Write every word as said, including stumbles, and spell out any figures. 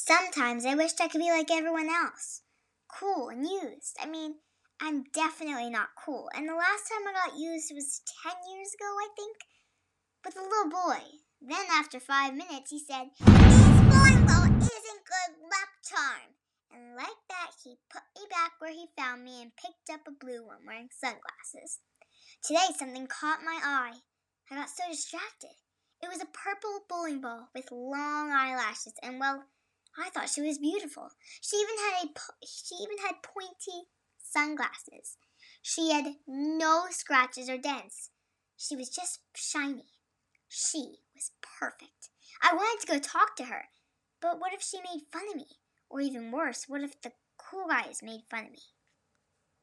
Sometimes I wished I could be like everyone else. Cool and used. I mean, I'm definitely not cool. And the last time I got used was ten years ago, I think, with a little boy. Then after five minutes, he said, "This bowling ball isn't good luck charm." And like that, he put me back where he found me and picked up a blue one wearing sunglasses. Today, something caught my eye. I got so distracted. It was a purple bowling ball with long eyelashes, and well, I thought she was beautiful. She even had a she even had pointy sunglasses. She had no scratches or dents. She was just shiny. She was perfect. I wanted to go talk to her, but what if she made fun of me? Or even worse, what if the cool guys made fun of me?